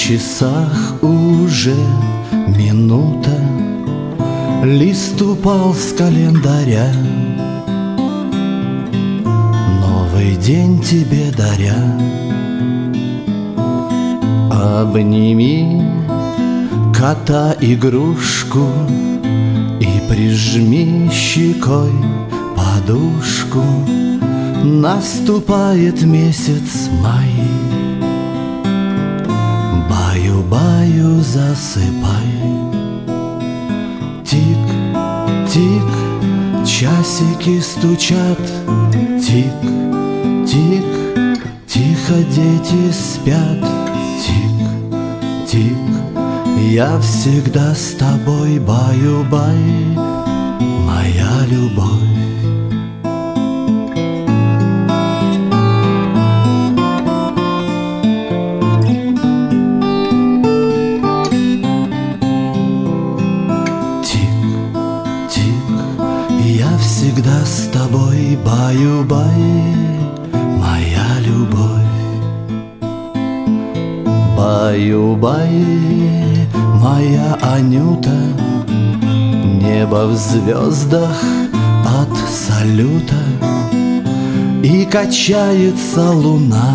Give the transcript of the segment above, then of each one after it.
часах уже минута, лист упал с календаря, новый день тебе даря. Обними кота-игрушку и прижми щекой подушку. Наступает месяц май, баю-баю засыпай. Тик-тик, часики стучат, тик-тик, тихо дети спят. Тик-тик, я всегда с тобой, баю-бай, моя любовь. Я всегда с тобой, баю-бай, моя любовь. Баю-бай, моя Анюта, небо в звездах от салюта, и качается луна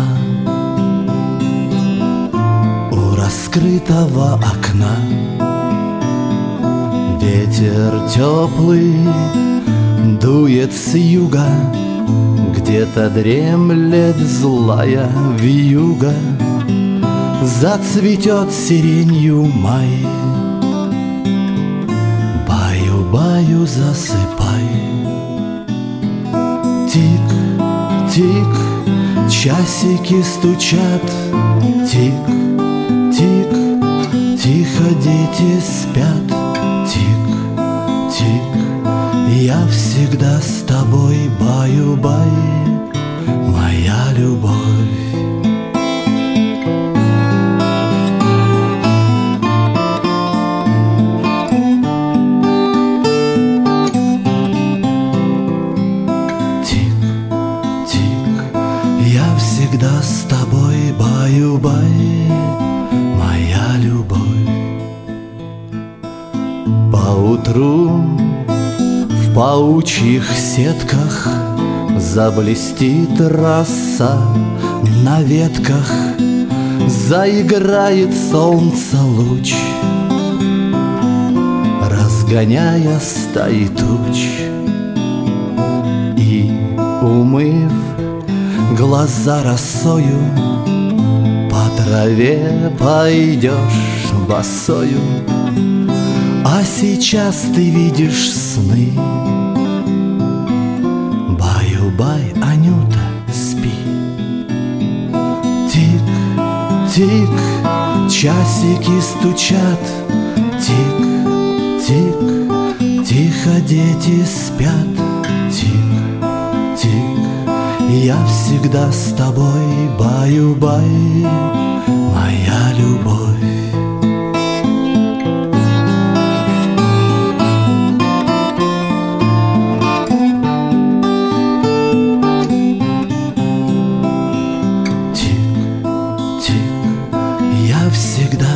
у раскрытого окна. Ветер теплый дует с юга, где-то дремлет злая вьюга. Зацветет сиренью май, баю-баю засыпай. Тик-тик, часики стучат, тик-тик, тихо дети спят. Тик-тик, я всегда с тобой, баю-бай, моя любовь. Тик-тик, я всегда с тобой, баю-бай, моя любовь. Поутру в паучьих сетках заблестит роса на ветках, заиграет солнце луч, разгоняя стаи туч. И, умыв глаза росою, по траве пойдешь босою. А сейчас ты видишь сны, баю-бай, Анюта, спи. Тик-тик, часики стучат, тик-тик, тихо дети спят. Тик-тик, я всегда с тобой, баю-бай, моя любовь. Всегда